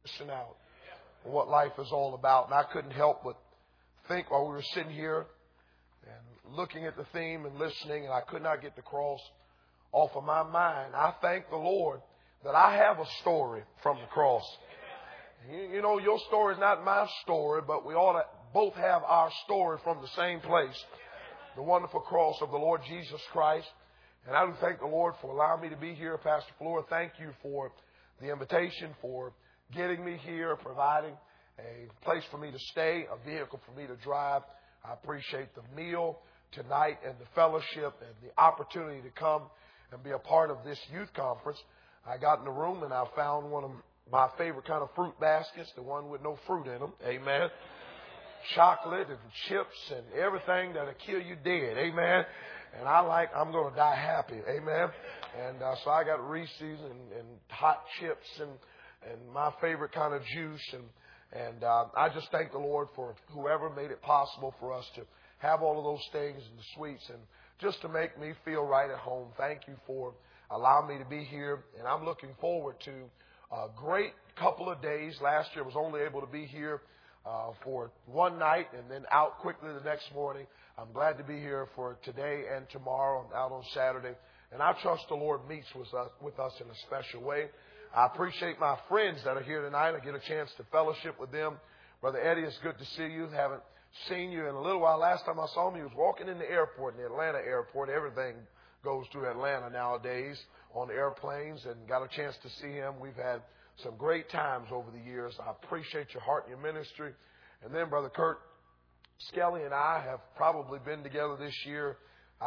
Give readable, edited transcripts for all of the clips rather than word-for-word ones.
missing out on what life is all about. And I couldn't help but think while we were sitting here and looking at the theme and listening, and I could not get the cross off of my mind. I thank the Lord that I have a story from the cross. You know, your story is not my story, but we ought to both have our story from the same place. The wonderful cross of the Lord Jesus Christ. And I do thank the Lord for allowing me to be here. Pastor Flora, thank you for the invitation, for getting me here, providing a place for me to stay, a vehicle for me to drive. I appreciate the meal tonight and the fellowship and the opportunity to come and be a part of this youth conference. I got in the room and I found one of my favorite kind of fruit baskets, the one with no fruit in them. Amen. Chocolate and chips and everything that'll kill you dead. Amen. And I'm going to die happy. Amen. And so I got Reese's and hot chips and my favorite kind of juice. And I just thank the Lord for whoever made it possible for us to have all of those things and the sweets and just to make me feel right at home. Thank you for allowing me to be here. And I'm looking forward to a great couple of days. Last year I was only able to be here for one night and then out quickly the next morning. I'm glad to be here for today and tomorrow. I'm out on Saturday. And I trust the Lord meets with us in a special way. I appreciate my friends that are here tonight. I get a chance to fellowship with them. Brother Eddie, it's good to see you. Haven't seen you in a little while. Last time I saw him, he was walking in the airport, in the Atlanta airport. Everything goes through Atlanta nowadays on airplanes, and got a chance to see him. We've had some great times over the years. I appreciate your heart and your ministry. And then Brother Kurt Skelly and I have probably been together this year,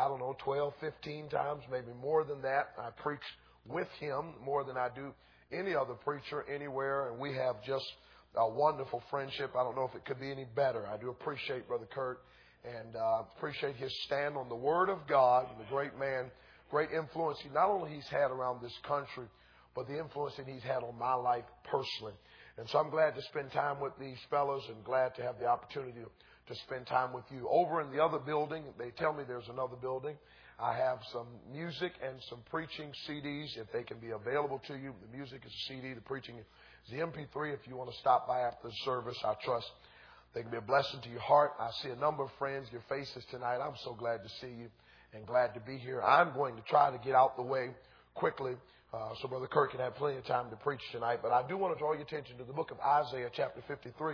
12, 15 times, maybe more than that. I preach with him more than I do any other preacher anywhere, and we have just a wonderful friendship. I don't know if it could be any better. I do appreciate Brother Kurt and appreciate his stand on the Word of God, and the great man, great influence he not only he's had around this country, but the influence that he's had on my life personally. And so I'm glad to spend time with these fellows and glad to have the opportunity to spend time with you. Over in the other building, they tell me there's another building. I have some music and some preaching CDs if they can be available to you. The music is a CD, the preaching is the MP3. If you want to stop by after the service, I trust they can be a blessing to your heart. I see a number of friends, your faces tonight. I'm so glad to see you and glad to be here. I'm going to try to get out the way quickly so Brother Kirk can have plenty of time to preach tonight. But I do want to draw your attention to the book of Isaiah chapter 53.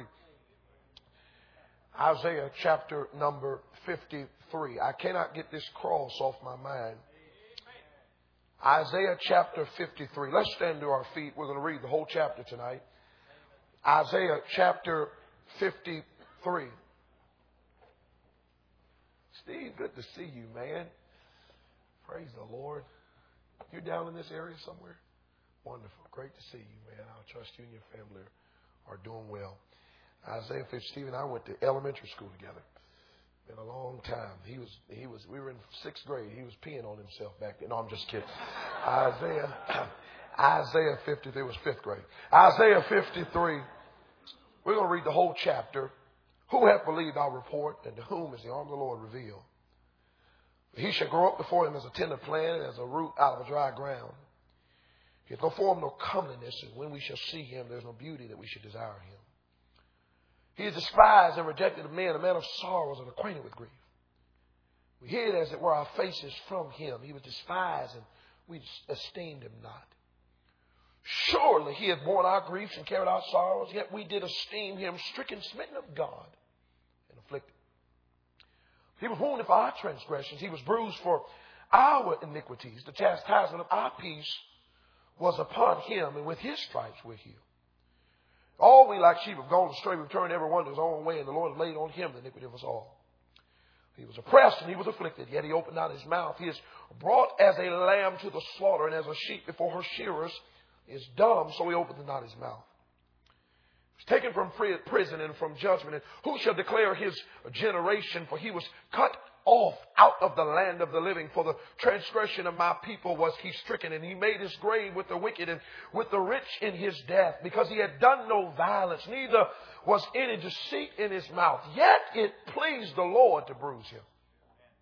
Isaiah chapter number 53. I cannot get this cross off my mind. Isaiah chapter 53. Let's stand to our feet. We're going to read the whole chapter tonight. Isaiah chapter 53. Steve, good to see you, man. Praise the Lord. You down in this area somewhere? Wonderful. Great to see you, man. I trust you and your family are doing well. Isaiah 50. Steve and I went to elementary school together. Been a long time. We were in 6th grade. He was peeing on himself back then. No, I'm just kidding. Isaiah 53 was 5th grade. Isaiah 53. We're going to read the whole chapter. Who hath believed our report, and to whom is the arm of the Lord revealed? He shall grow up before him as a tender plant, and as a root out of a dry ground. He hath no form nor comeliness, and when we shall see him, there is no beauty that we should desire him. He is despised and rejected of men, a man of sorrows and acquainted with grief. We hid, as it were, our faces from him. He was despised, and we esteemed him not. Surely he hath borne our griefs and carried our sorrows, yet we did esteem him stricken, smitten of God, and afflicted. He was wounded for our transgressions. He was bruised for our iniquities. The chastisement of our peace was upon him, and with his stripes we're healed. All we like sheep have gone astray. We've turned every one to his own way, and the Lord has laid on him the iniquity of us all. He was oppressed and he was afflicted, yet he opened not his mouth. He is brought as a lamb to the slaughter, and as a sheep before her shearers is dumb, so he opened not his mouth. He was taken from prison and from judgment. And who shall declare his generation? For he was cut off out of the land of the living. For the transgression of my people was he stricken, and he made his grave with the wicked and with the rich in his death, because he had done no violence, neither was any deceit in his mouth. Yet it pleased the Lord to bruise him.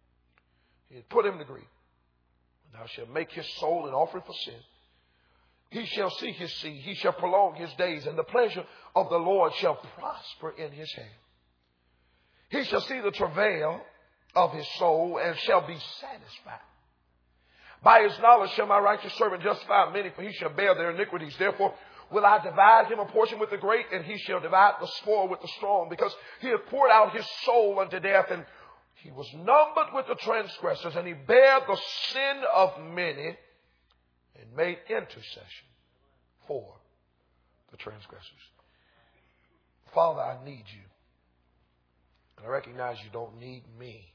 He had put him to grief. Thou shalt make his soul an offering for sin. he shall see his seed. He shall prolong his days, and the pleasure of the Lord shall prosper in his hand. He shall see the travail of his soul and shall be satisfied. By his knowledge shall my righteous servant justify many, for he shall bear their iniquities. Therefore will I divide him a portion with the great, and he shall divide the spoil with the strong, because he hath poured out his soul unto death, and he was numbered with the transgressors, and he bare the sin of many, and made intercession for the transgressors. Father, I need you. And I recognize you don't need me.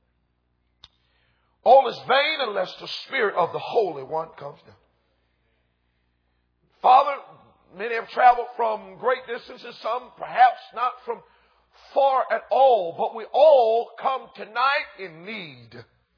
All is vain unless the Spirit of the Holy One comes down. Father, many have traveled from great distances, some perhaps not from far at all, but we all come tonight in need.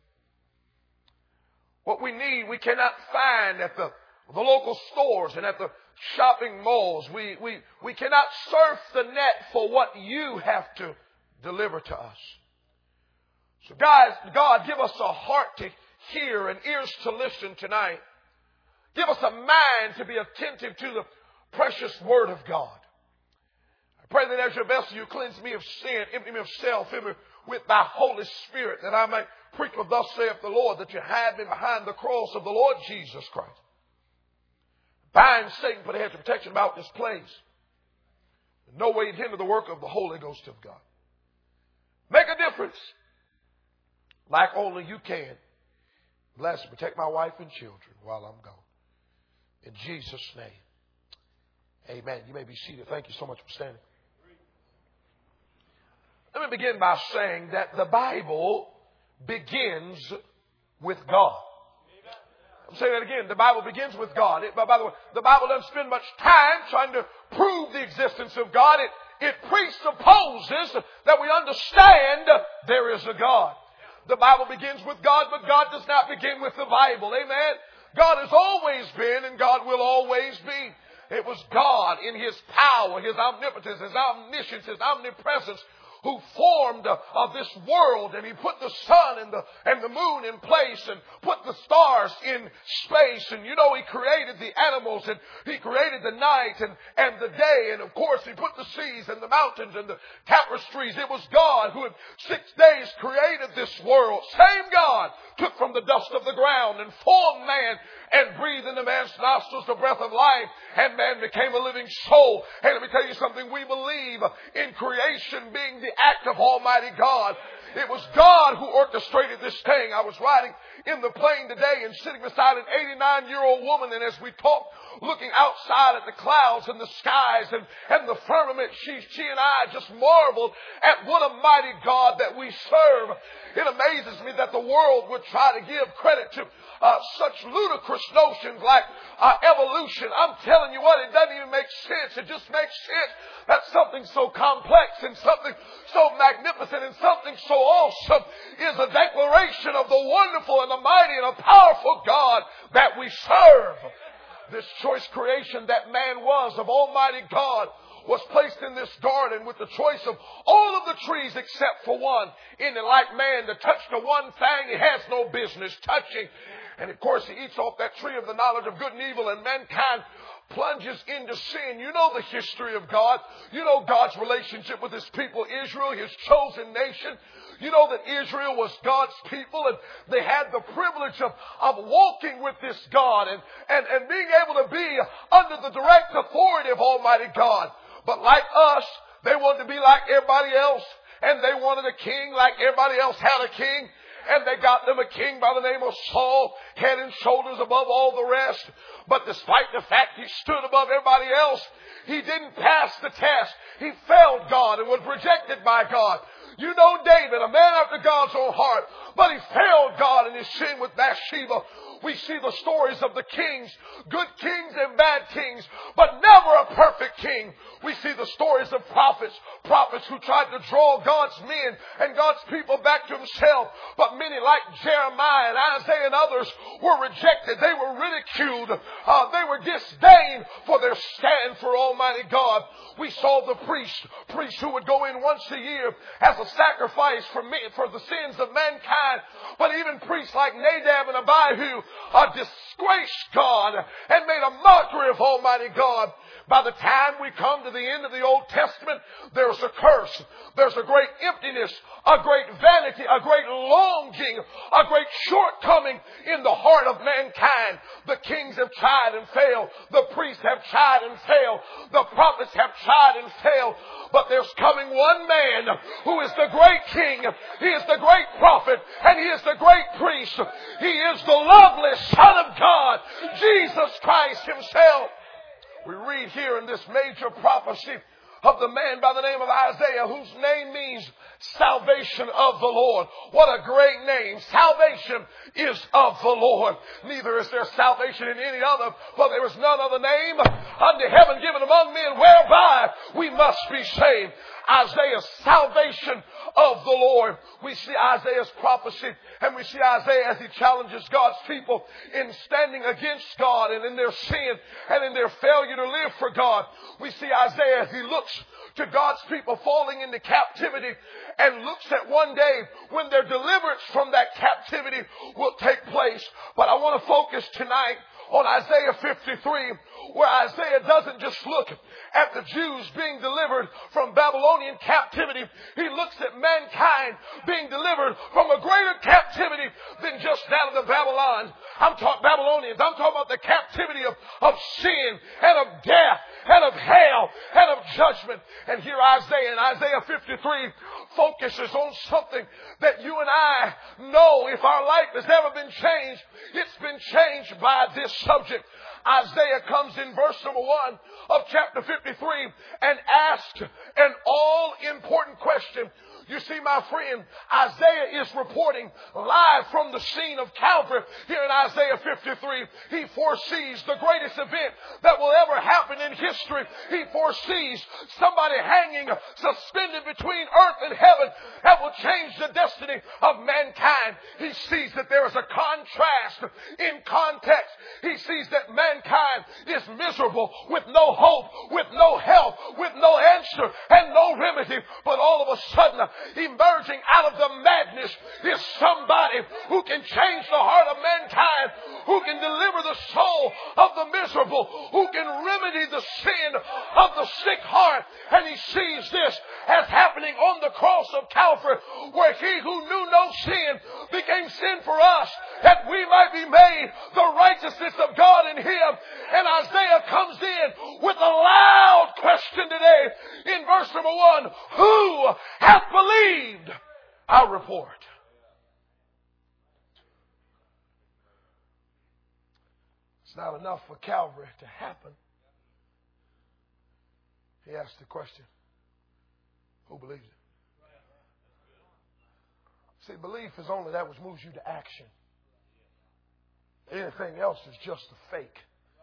What we need, we cannot find at the local stores and at the shopping malls. We cannot surf the net for what you have to deliver to us. So guys, God, give us a heart to hear and ears to listen tonight. Give us a mind to be attentive to the precious Word of God. I pray that as your vessel you cleanse me of sin, empty me of self, fill me with thy Holy Spirit, that I might preach what thus saith the Lord, that you hide me behind the cross of the Lord Jesus Christ. Bind Satan, put a hedge of protection about this place. In no way hinder the work of the Holy Ghost of God. Make a difference like only you can. Bless and protect my wife and children while I'm gone. In Jesus' name, amen. You may be seated. Thank you so much for standing. Let me begin by saying that the Bible begins with God. I'm saying that again. The Bible begins with God. By the way, the Bible doesn't spend much time trying to prove the existence of God. It presupposes that we understand there is a God. The Bible begins with God, but God does not begin with the Bible. Amen. God has always been and God will always be. It was God in His power, His omnipotence, His omniscience, His omnipresence, who formed this world, and He put the sun and the moon in place and put the stars in space. And you know, He created the animals, and He created the night and the day. And of course He put the seas and the mountains and the tapestries. It was God who in 6 days created this world. Same God took from the dust of the ground and formed man and breathed into man's nostrils the breath of life, and man became a living soul. And let me tell you something, we believe in creation being the act of Almighty God. It was God who orchestrated this thing. I was riding in the plane today and sitting beside an 89-year-old woman, and as we talked, looking outside at the clouds and the skies and the firmament, she and I just marveled at what a mighty God that we serve. It amazes me that the world would try to give credit to such ludicrous notions like evolution. I'm telling you what, it doesn't even make sense. It just makes sense that something so complex and something so magnificent and something so awesome is a declaration of the wonderful and the mighty and a powerful God that we serve. This choice creation that man was of Almighty God was placed in this garden with the choice of all of the trees except for one. In it, like man, to touch the one thing he has no business touching. And of course, he eats off that tree of the knowledge of good and evil, and mankind plunges into sin. You know the history of God. You know God's relationship with His people, Israel, His chosen nation. You know that Israel was God's people, and they had the privilege of walking with this God and being able to be under the direct authority of Almighty God. But like us, they wanted to be like everybody else, and they wanted a king like everybody else had a king. And they got them a king by the name of Saul, head and shoulders above all the rest. But despite the fact he stood above everybody else, he didn't pass the test. He failed God and was rejected by God. You know David, a man after God's own heart, but he failed God in his sin with Bathsheba. We see the stories of the kings, good kings and bad kings, but never a perfect king. We see the stories of prophets who tried to draw God's men and God's people back to Himself. But many like Jeremiah and Isaiah and others were rejected. They were ridiculed. They were disdained for their stand for Almighty God. We saw the priest who would go in once a year as a sacrifice for the sins of mankind. But even priests like Nadab and Abihu disgraced God and made a mockery of Almighty God. By the time we come to the end of the Old Testament, there's a curse. There's a great emptiness, a great vanity, a great longing, a great shortcoming in the heart of mankind. The kings have tried and failed. The priests have tried and failed. The prophets have tried and failed. But there's coming one man who is the great king. He is the great prophet. And he is the great priest. He is the lovely Son of God, Jesus Christ himself. We read here in this major prophecy of the man by the name of Isaiah, whose name means salvation of the Lord. What a great name. Salvation is of the Lord. Neither is there salvation in any other, for there is none other name under heaven given among men whereby we must be saved. Isaiah's salvation of the Lord. We see Isaiah's prophecy, and we see Isaiah as he challenges God's people in standing against God and in their sin and in their failure to live for God. We see Isaiah as he looks to God's people falling into captivity and looks at one day when their deliverance from that captivity will take place. But I want to focus tonight on Isaiah 53, where Isaiah doesn't just look at the Jews being delivered from Babylonian captivity. He looks at mankind being delivered from a greater captivity than just that of the Babylonians. I'm talking about the captivity of sin and of death and of hell and of judgment. And here Isaiah in Isaiah 53 focuses on something that you and I know, if our life has ever been changed, it's been changed by this subject. Isaiah comes in verse number 1 of chapter 53 and asks an all-important question. You see, my friend, Isaiah is reporting live from the scene of Calvary here in Isaiah 53. He foresees the greatest event that will ever happen in history. He foresees somebody hanging suspended between earth and heaven that will change the destiny of mankind. He sees that there is a contrast in context. He sees that mankind is miserable with no hope, with no help, with no answer and no remedy. But all of a sudden, emerging out of the madness is somebody who can change the heart of mankind, who can deliver the soul of the miserable, who can remedy the sin of the sick heart. And he sees this as happening on the cross of Calvary, where he who knew no sin became sin for us, that we might be made the righteousness of God in him. And Isaiah comes in with a loud question today in verse number 1. Who hath believed our report? It's not enough for Calvary to happen. He asked the question, who believes it? See, belief is only that which moves you to action. Anything else is just a fake.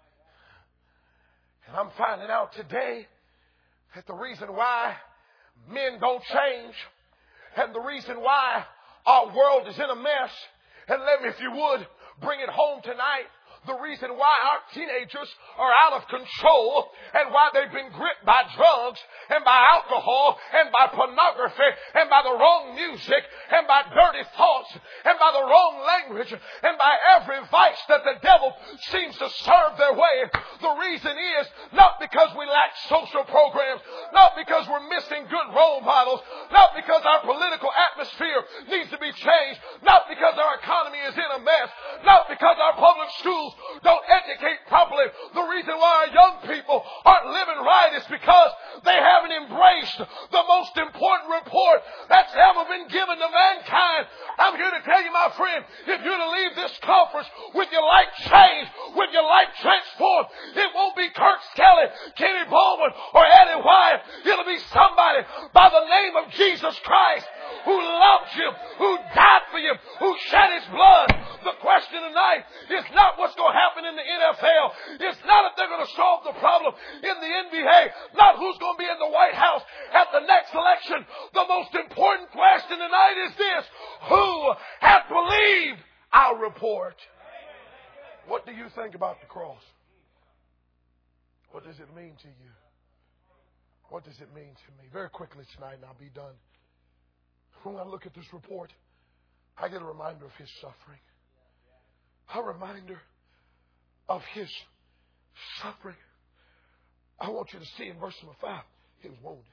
And I'm finding out today that the reason why men don't change and the reason why our world is in a mess, and let me, if you would, bring it home tonight. The reason why our teenagers are out of control and why they've been gripped by drugs and by alcohol and by pornography and by the wrong music and by dirty thoughts and by the wrong language and by every vice that the devil seems to serve their way. The reason is not because we lack social programs, not because we're missing good role models, not because our political atmosphere needs to be changed, not because our economy is in a mess, not because our public schools don't educate properly. The reason why our young people aren't living right is because they haven't embraced the most important report that's ever been given to mankind. I'm here to tell you, my friend, if you're to leave this conference with your life changed, with your life transformed, it won't be Kurt Skelly, Kenny Baldwin, or Eddie Wyatt. It'll be somebody by the name of Jesus Christ, who loved you, who died for you, who shed his blood. The question tonight is not what's going to happen in the NFL. It's not if they're going to solve the problem in the NBA. Not who's going to be in the White House at the next election. The most important question tonight is this. Who hath believed our report? What do you think about the cross? What does it mean to you? What does it mean to me? Very quickly tonight, and I'll be done. When I look at this report, I get a reminder of his suffering. a reminder of His suffering. I want you to see in verse number 5, He was wounded.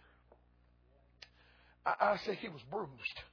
I say He was bruised.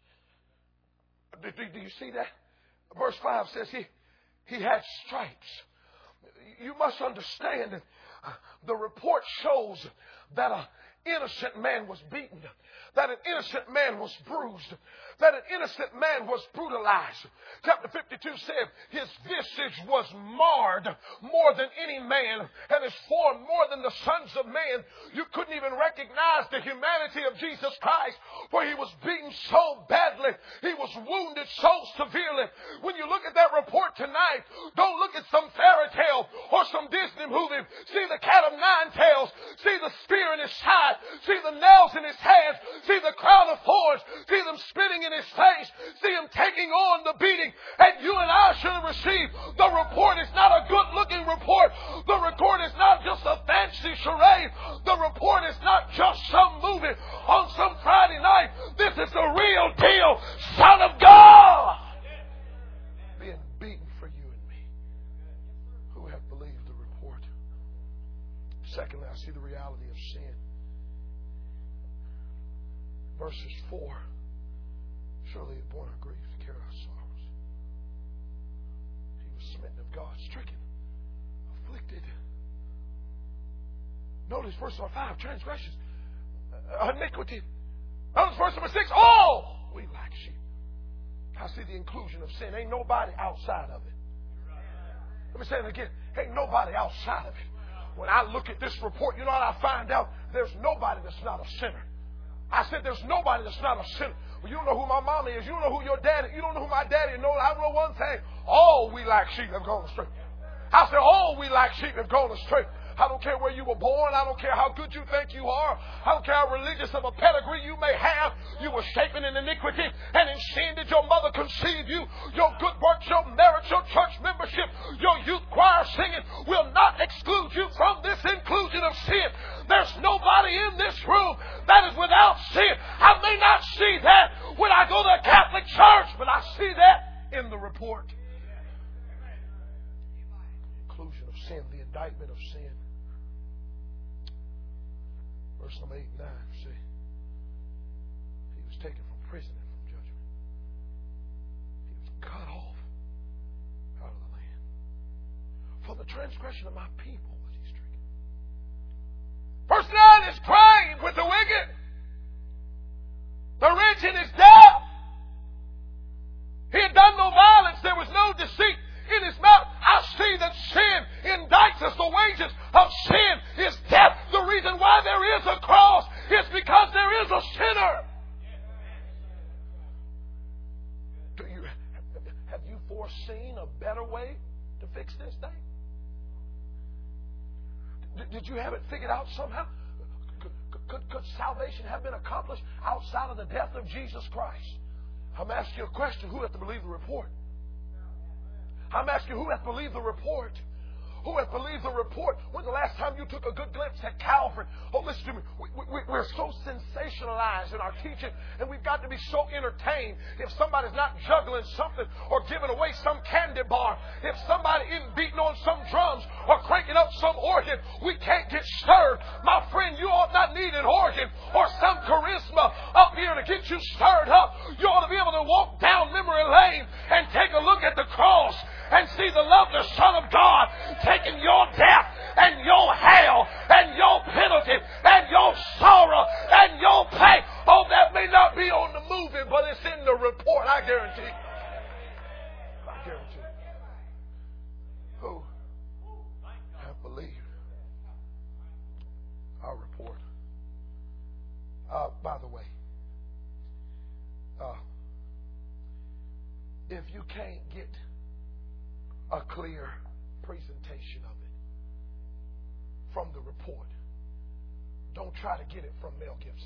Do you see that? Verse 5 says He had stripes. You must understand that the report shows that an innocent man was beaten, that an innocent man was bruised, that an innocent man was brutalized. Chapter 52 said his visage was marred more than any man, and his form more than the sons of men. You couldn't even recognize the humanity of Jesus Christ, for He was beaten so badly. He was wounded so severely. When you look at that report tonight, don't look at some fairy tale or some Disney movie. See the cat of nine tails. See the spear in his side. See the nails in his hands. See the crown of thorns. See them spitting in his face. See him taking on the beating. And you and I should have received. The report is not a good-looking report. The report is not just a fancy charade. The report is not just some movie on some Friday night. This is the real deal. Son of God being beaten for you and me who have believed the report. Secondly, I see the reality of sin. Verses 4. Surely He bore our griefs, carried our sorrows. He was smitten of God, stricken, afflicted. Notice verse number 5, transgressions, iniquity. Notice verse number 6, all we lack sheep. I see the inclusion of sin. Ain't nobody outside of it. Let me say it again. Ain't nobody outside of it. When I look at this report, you know what I find out? There's nobody that's not a sinner. I said there's nobody that's not a sinner. Well, you don't know who my mama is. You don't know who your daddy is. You don't know who my daddy is. No, I know one thing. All we like sheep have gone astray. I said all we like sheep have gone astray. I don't care where you were born. I don't care how good you think you are. I don't care how religious of a pedigree you may have. You were shapen in iniquity, and in sin did your mother conceive you. Your good works, your merit, your church membership, your youth choir singing will not exclude you from this inclusion of sin. There's nobody in this room that is without sin. I may not see that when I go to a Catholic church, but I see that in the report. Inclusion of sin, the indictment of sin. Verse number 8 and 9, see. He was taken from prison and from judgment. He was cut off out of the land. For the transgression of my people was He stricken. Verse 9 is crying with the wicked. The rich in his death. He had done no violence. There was no deceit in his mouth. I see that sin indicts us. The wages of sin is death. The reason why there is a cross is because there is a sinner. Have you foreseen a better way to fix this thing? Did you have it figured out somehow? Could salvation have been accomplished outside of the death of Jesus Christ? I'm asking you a question. Who has to believe the report? I'm asking who has believed the report? Who has believed the report? When the last time you took a good glimpse at Calvary? Oh, listen to me. We're so sensationalized in our teaching, and we've got to be so entertained. If somebody's not juggling something or giving away some candy bar, if somebody isn't beating on some drums or cranking up some organ, we can't get stirred. My friend, you ought not need an organ or some charisma up here to get you stirred up. You ought to be able to walk down memory lane and take a look at the cross and see the lovely Son of God taking your death and your hell and your penalty and your sorrow and your pain. Oh, that may not be on the movie, but it's in the report, I guarantee. I guarantee. Who have believed our report? By the way, if you can't get a clear presentation of it from the report, don't try to get it from Mel Gibson.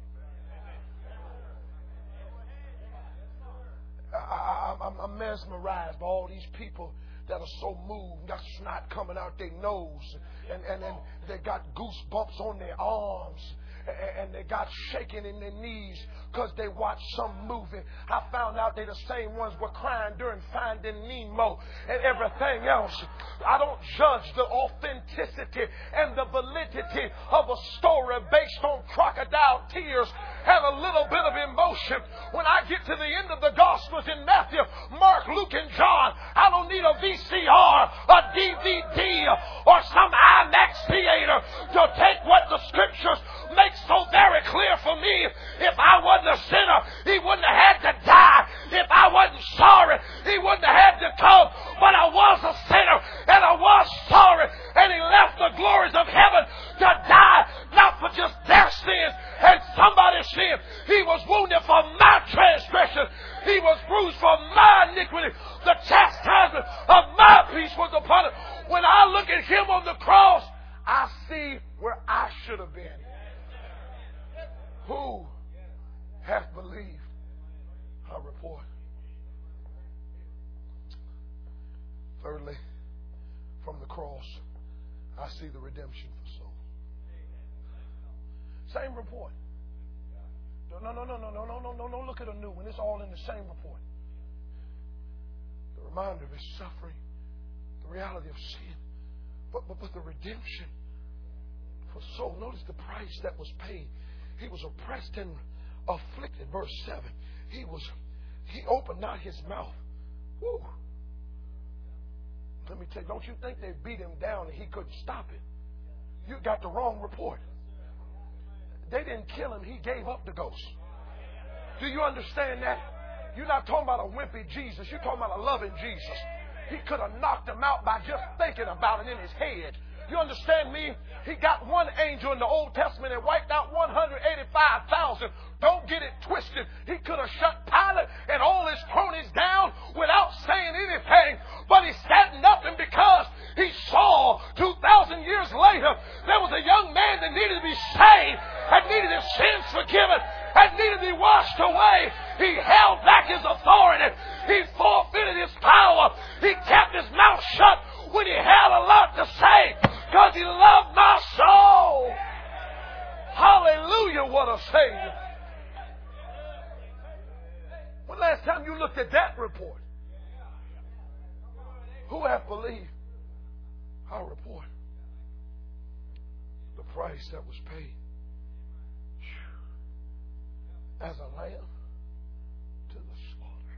I'm mesmerized by all these people that are so moved, got snot coming out their nose, and they got goosebumps on their arms, and they got shaking in their knees because they watched some movie. I found out they the same ones were crying during Finding Nemo and everything else. I don't judge the authenticity and the validity of a story based on crocodile tears and a little bit of emotion. When I get to the end of the Gospels in Matthew, Mark, Luke, and John, I don't need a VCR, a DVD, or some IMAX theater to take what the Scriptures make so very clear for me. If I wasn't a sinner, He wouldn't have had to die. If I wasn't sorry, He wouldn't have had to come. But I was a sinner, and I was sorry, and He left the glories of heaven to die, not for just their sins and somebody's sin. He was wounded for my transgression. He was bruised for my iniquity. The chastisement of my peace was upon Him. When I look at Him on the cross, I see where I should have been. Who hath believed our report? Thirdly, from the cross, I see the redemption for soul. Same report. No, look at a new one. It's all in the same report. The reminder of His suffering, the reality of sin, but the redemption for soul. Notice the price that was paid. He was oppressed and afflicted. Verse 7. He opened not His mouth. Woo. Let me tell you, don't you think they beat Him down and He couldn't stop it? You got the wrong report. They didn't kill Him. He gave up the ghost. Do you understand that? You're not talking about a wimpy Jesus. You're talking about a loving Jesus. He could have knocked him out by just thinking about it in his head. You understand me? He got one angel in the Old Testament and wiped out 185,000. Don't get it twisted. He could have shut Pilate and all his cronies down without saying anything. But he said nothing because he saw 2,000 years later there was a young man that needed to be saved, that needed his sins forgiven, that needed to be washed away. He held back his authority. He forfeited his power. He kept his mouth shut when he had a lot to say because he loved my soul. Hallelujah, what a Savior. When last time you looked at that report? Who hath believed our report? The price that was paid as a lamb to the slaughter.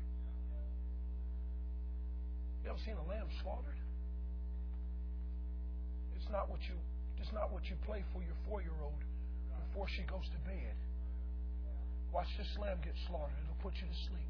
You ever seen a lamb slaughtered? It's not what you play for your 4-year-old before she goes to bed. Watch this lamb get slaughtered. It'll put you to sleep.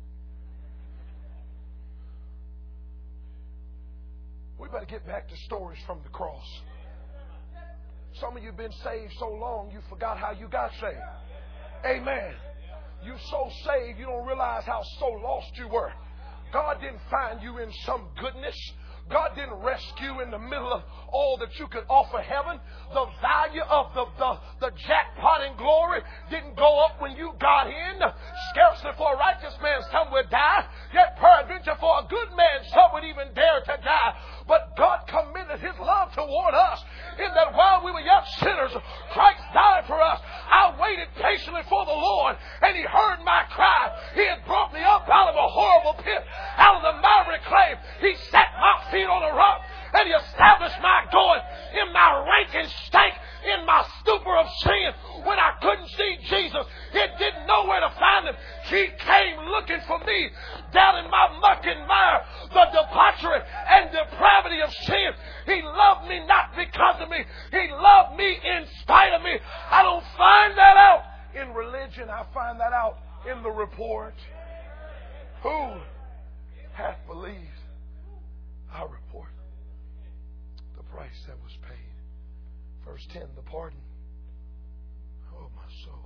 We better get back to stories from the cross. Some of you have been saved so long you forgot how you got saved. Amen. You so saved you don't realize how so lost you were. God didn't find you in some goodness. God didn't rescue in the middle of all that you could offer heaven. The value of the jackpot in glory didn't go up when you got in. Scarcely for a righteous man some would die, yet peradventure for a good man some would even dare to die. But God commended His love toward us in that while we were yet sinners, Christ died for us. I waited patiently for the Lord, and He heard my cry. He had brought me up out of a horrible pit, out of the miry clay. He set my feet on a rock, and He established my going in my rank and stank, in my stupor of sin. When I couldn't see Jesus, it didn't know where to find Him. He came looking for me down in my muck and mire, the debauchery and depravity of sin. He loved me not because of me. He loved me in spite of me. I don't find that out in religion. I find that out in the report. Who hath believed our report? The price that was paid. Verse 10, the pardon. Oh, my soul.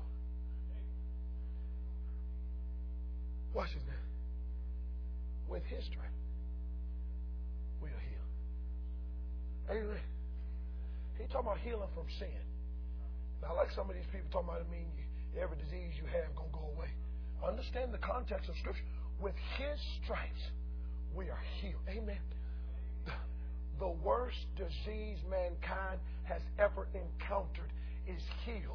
Watch it now. With His strength, we are healed. Amen. He talking about healing from sin. Now, like some of these people talking about, every disease you have going to go away. Understand the context of Scripture. With His stripes, we are healed. Amen. The worst disease mankind has ever encountered is healed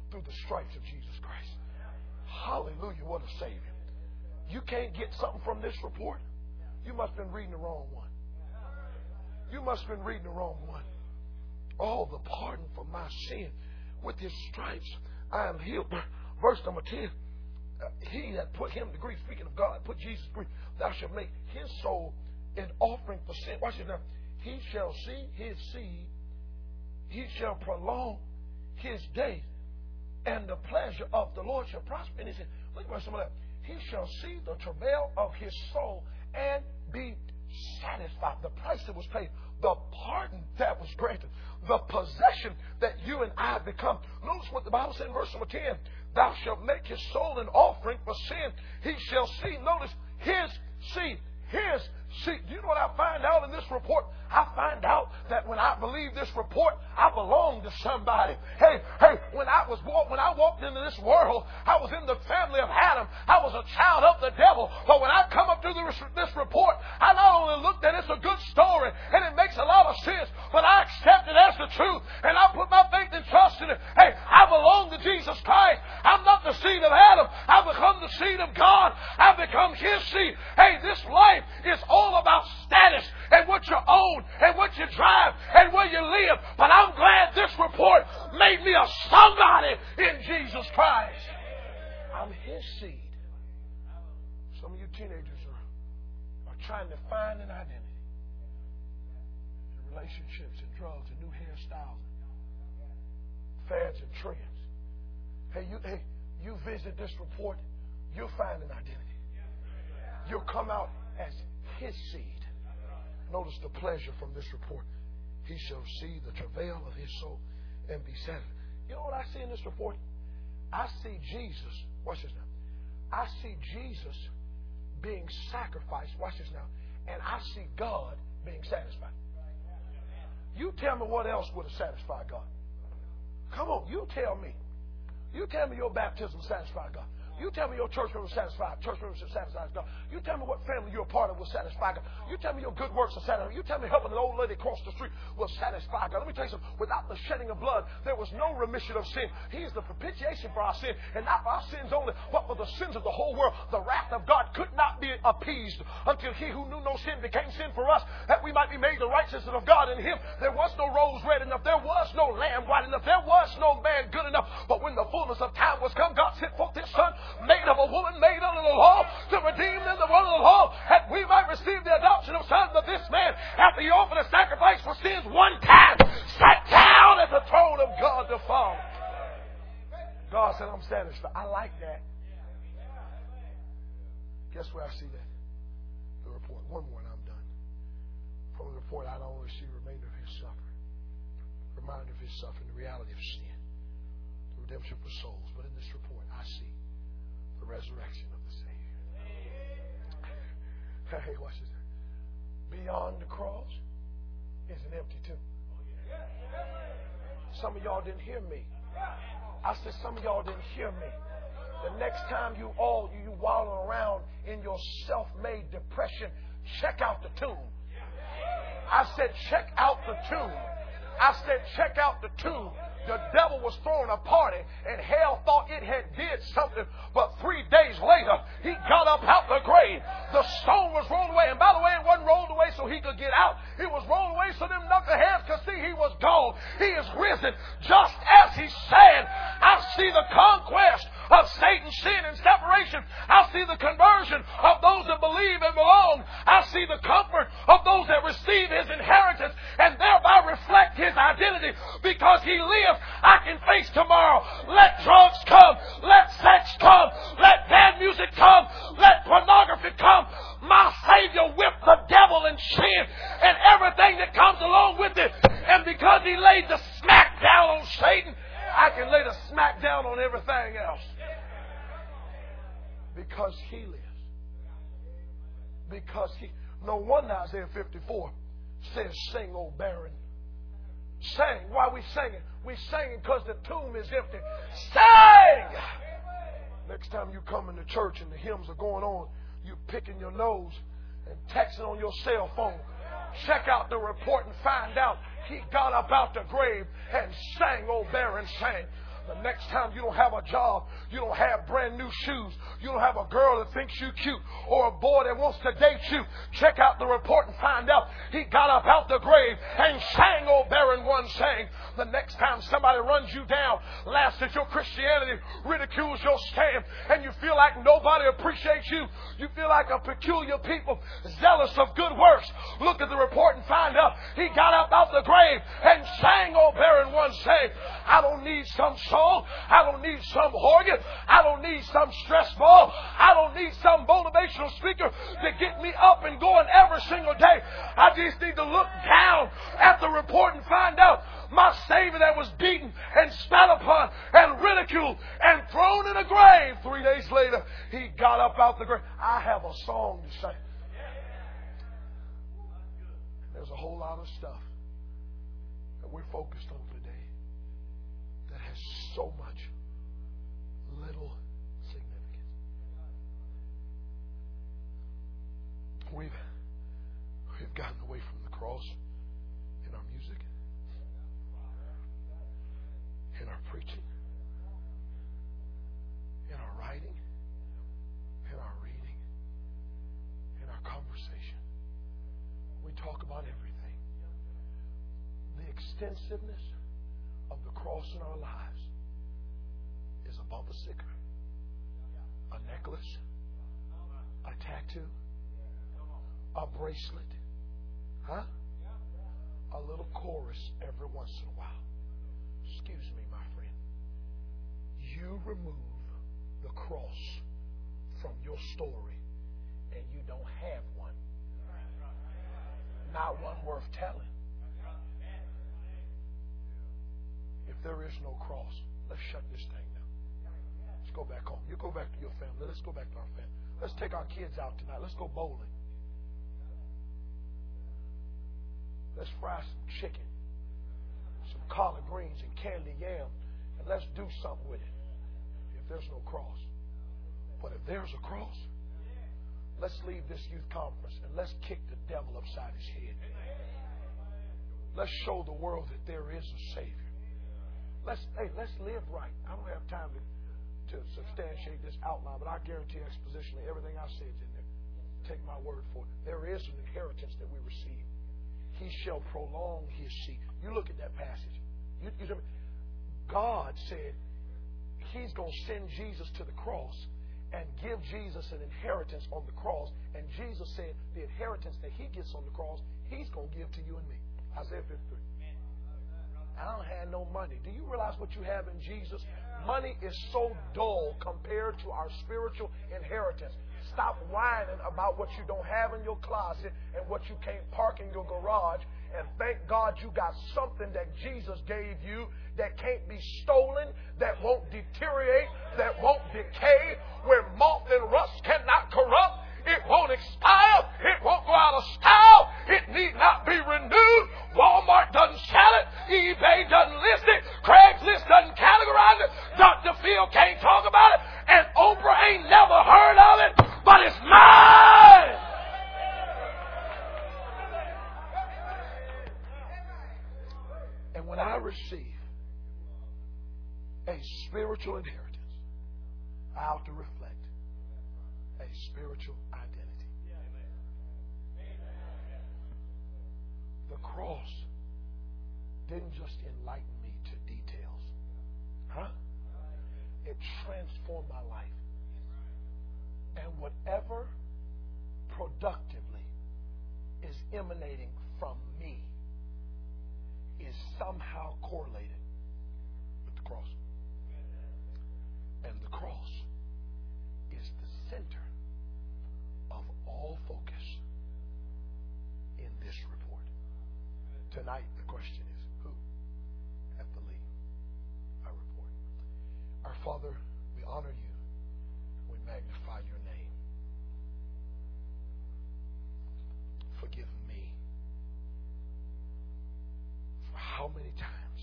through the stripes of Jesus Christ. Hallelujah, what a Savior. You can't get something from this report. You must have been reading the wrong one. You must have been reading the wrong one. Oh, the pardon for my sin. With his stripes, I am healed. Verse number 10. He that put him to grief, speaking of God, put Jesus to grief, thou shalt make his soul an offering for sin. Watch this now. He shall see his seed. He shall prolong his days, and the pleasure of the Lord shall prosper. And he said, look at some of that. He shall see the travail of his soul and be satisfied. The price that was paid, the pardon that was granted, the possession that you and I become. Notice what the Bible said in verse number 10. Thou shalt make his soul an offering for sin. He shall see, notice, his seed. His seed. Do you know what I find out in this report? I find out that when I believe this report, I belong to somebody. Hey, when I walked into this world, I was in the family of Adam. I was a child of the devil. But when I come up to this report, I not only looked at it's a good story and it makes a lot of sense, but I accept it as the truth and I put my faith and trust in it. Hey, I belong to Jesus Christ. I'm not the seed of Adam. I've become the seed of God. I've become his seed. Hey, this life is all about status and what you own and what you drive and where you live. But I'm glad this report made me a somebody in Jesus Christ. I'm his seed. Some of you teenagers are trying to find an identity in relationships and drugs and new hairstyles, fads and trends. Hey, you visit this report, you'll find an identity. You'll come out as his seed. Notice the pleasure from this report. He shall see the travail of his soul and be satisfied. You know what I see in this report? I see Jesus. Watch this now. I see Jesus being sacrificed. Watch this now. And I see God being satisfied. You tell me what else would have satisfied God. Come on, you tell me. You tell me your baptism satisfied God. You tell me your church member satisfied. Church membership satisfies God. You tell me what family you're a part of will satisfy God. You tell me your good works will satisfy God. You tell me helping an old lady cross the street will satisfy God. Let me tell you something. Without the shedding of blood, there was no remission of sin. He is the propitiation for our sin, and not for our sins only, but for the sins of the whole world. The wrath of God could not be appeased until he who knew no sin became sin for us, that we might be made the righteousness of God in him. There was no rose red enough. There was no lamb white enough. There was no man good enough. But when the fullness of time was come, God sent forth his Son, made of a woman, made under the law, to redeem them that were under the law, that we might receive the adoption of sons. Of this man, after he offered a sacrifice for sins one time, sat down at the throne of God the Father. God said, I'm satisfied. I like that. Guess where I see that? The report. One more and I'm done. From the report, I not only see the remainder of his suffering, reminder of his suffering, the reality of sin, the redemption for souls, but in this report, I see the resurrection of the Savior. Hey, watch this. Beyond the cross is an empty tomb. Some of y'all didn't hear me. I said some of y'all didn't hear me. The next time you wallow around in your self-made depression, check out the tomb. I said check out the tomb. I said check out the tomb. The devil was throwing a party and hell thought it had did something, but 3 days later he got up out the grave. The stone was rolled away, and by the way, it wasn't rolled away so he could get out. It was rolled away so them knuckleheads could see he was gone. He is risen, just as he said. I see the conquest of Satan's sin and separation. I see the conversion of those that believe and belong. I see the comfort of those that receive his inheritance and thereby reflect his identity. Because he lives, I can face tomorrow. Let drugs come. Let sex come. Let bad music come. Let pornography come. My Savior whipped the devil and sin and everything that comes along with it. And because he laid the smack down on Satan, I can lay the smack down on everything else. Because he lives. Because he... No wonder Isaiah 54 says, sing, O barren. Sing. Why are we singing? We're singing because the tomb is empty. Sing! Next time you come into church and the hymns are going on, you picking your nose and texting on your cell phone. Check out the report and find out he got up out the grave and sang, O barren, sang. The next time you don't have a job, you don't have brand new shoes, you don't have a girl that thinks you cute or a boy that wants to date you, check out the report and find out he got up out the grave and sang, "O barren one, sang." The next time somebody runs you down, laughs at your Christianity, ridicules your stand, and you feel like nobody appreciates you, you feel like a peculiar people, zealous of good works, look at the report and find out he got up out the grave and sang, "O barren one, sang." I don't need some song. I don't need some organ. I don't need some stress ball. I don't need some motivational speaker to get me up and going every single day. I just need to look down at the report and find out my Savior that was beaten and spat upon and ridiculed and thrown in a grave. 3 days later, he got up out the grave. I have a song to sing. There's a whole lot of stuff that we're focused on today that has so much little significance. We've gotten away from the cross in our music, in our preaching, in our writing, in our reading, in our conversation. We talk about everything. The extensiveness of the cross in our lives is a bumper sticker, a necklace, a tattoo, a bracelet, a little chorus every once in a while. Excuse me, my friend. You remove the cross from your story and you don't have one. Not one worth telling. If there is no cross, let's shut this thing down. Let's go back home. You go back to your family. Let's go back to our family. Let's take our kids out tonight. Let's go bowling. Let's fry some chicken, some collard greens and candy yam, and let's do something with it. If there's no cross. But if there's a cross, let's leave this youth conference and let's kick the devil upside his head. Let's show the world that there is a Savior. Let's live right. I don't have time to substantiate this outline, but I guarantee expositionally everything I said is in there. Take my word for it. There is an inheritance that we receive. He shall prolong his seed. You look at that passage. God said He's going to send Jesus to the cross and give Jesus an inheritance on the cross. And Jesus said the inheritance that He gets on the cross, He's going to give to you and me. Isaiah 53. I don't have no money. Do you realize what you have in Jesus? Money is so dull compared to our spiritual inheritance. Stop whining about what you don't have in your closet and what you can't park in your garage. And thank God you got something that Jesus gave you that can't be stolen, that won't deteriorate, that won't decay, where moth and rust cannot corrupt. It won't expire. It won't go out of style. It need not be renewed. Walmart doesn't sell it. eBay doesn't list it. Craigslist doesn't categorize it. Dr. Phil can't talk about it. And Oprah ain't never heard of it. But it's mine. And when I receive a spiritual inheritance, I have to reflect a spiritual identity. The cross didn't just enlighten me to details. It transformed my life. And whatever productively is emanating from me is somehow correlated with the cross. And the cross is the center of all focus in this report. Tonight, the question is, who at the lead? Our report. Our Father, we honor you. We magnify your name. Forgive me for how many times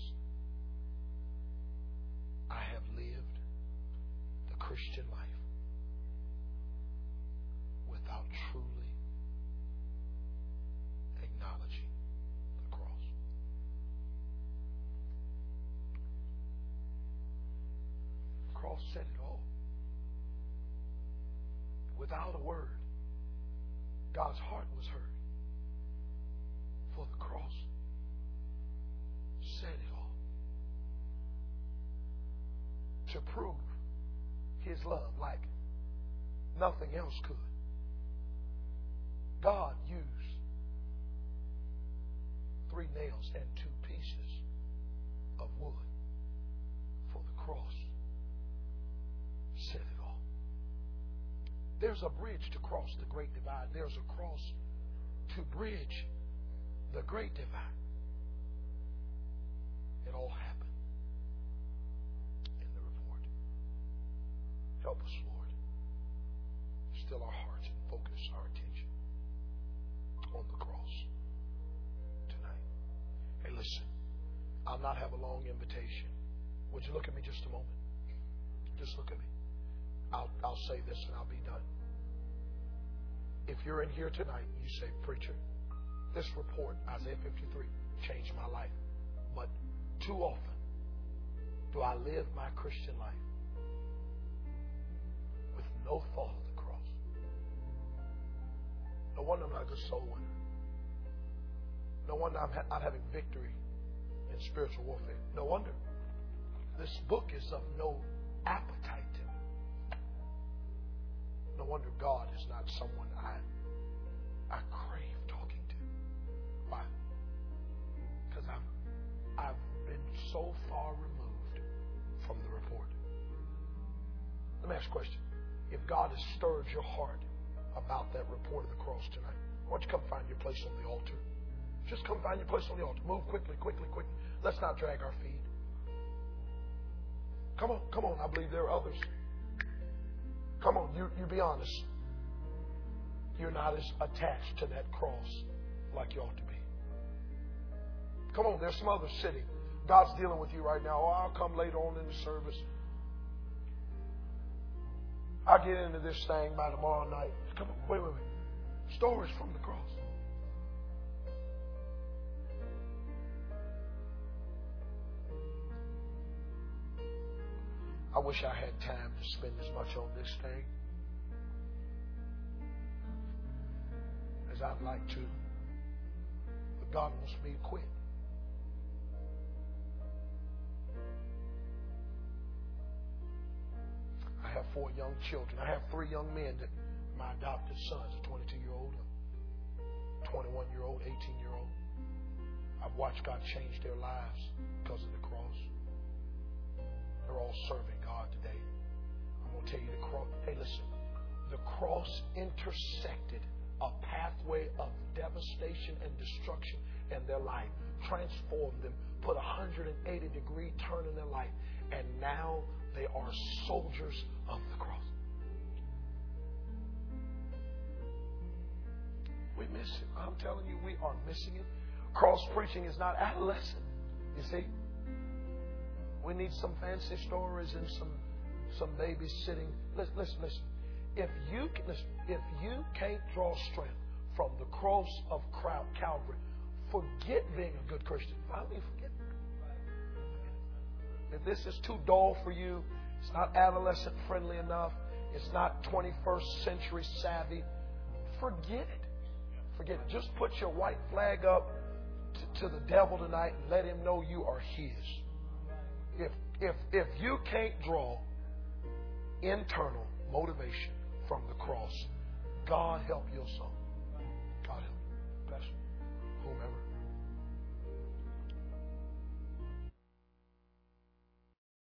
I have lived the Christian life without truly acknowledging the cross. said it all. Without a word, God's heart was heard. For the cross said it all. To prove His love like nothing else could, God used 3 nails and 2 pieces of wood. For the cross said it all. There's a bridge to cross the great divide. There's a cross to bridge the great divide. It all happened in the report. Help us, Lord. Still our hearts and focus our attention on the cross tonight. Hey, listen. I'll not have a long invitation. Would you look at me just a moment? Just look at me. I'll say this and I'll be done. If you're in here tonight, you say, preacher, this report, Isaiah 53, changed my life. But too often do I live my Christian life with no thought of the cross. No wonder I'm not a good soul winner. No wonder I'm not having victory in spiritual warfare. No wonder this book is of no appetite to me. No wonder God is not someone I crave talking to. Why? Because I've been so far removed from the report. Let me ask you a question. If God has stirred your heart about that report of the cross tonight, why don't you come find your place on the altar? Just come find your place on the altar. Move quickly, quickly, quickly. Let's not drag our feet. Come on, come on. I believe there are others. Come on, you be honest. You're not as attached to that cross like you ought to be. Come on, there's some others sitting. God's dealing with you right now. Oh, I'll come later on in the service. I'll get into this thing by tomorrow night. Come on, wait. Stories from the cross. I wish I had time to spend as much on this thing as I'd like to. But God wants me to quit. I have 4 young children. I have 3 young men that my adopted sons, a 22-year-old, a 21-year-old, 18-year-old. I've watched God change their lives because of the cross. They're all serving God today. I'm going to tell you the cross. Hey, listen. The cross intersected a pathway of devastation and destruction in their life, transformed them, put a 180-degree turn in their life, and now they are soldiers of the cross. We miss it. I'm telling you, we are missing it. Cross preaching is not adolescent. You see? We need some fancy stories and some babies sitting. Listen. If you can't draw strength from the cross of Calvary, forget being a good Christian. I mean, forget it. If this is too dull for you, it's not adolescent friendly enough, it's not 21st century savvy, forget it. Forget it. Just put your white flag up to the devil tonight and let him know you are his. If you can't draw internal motivation from the cross, God help your soul.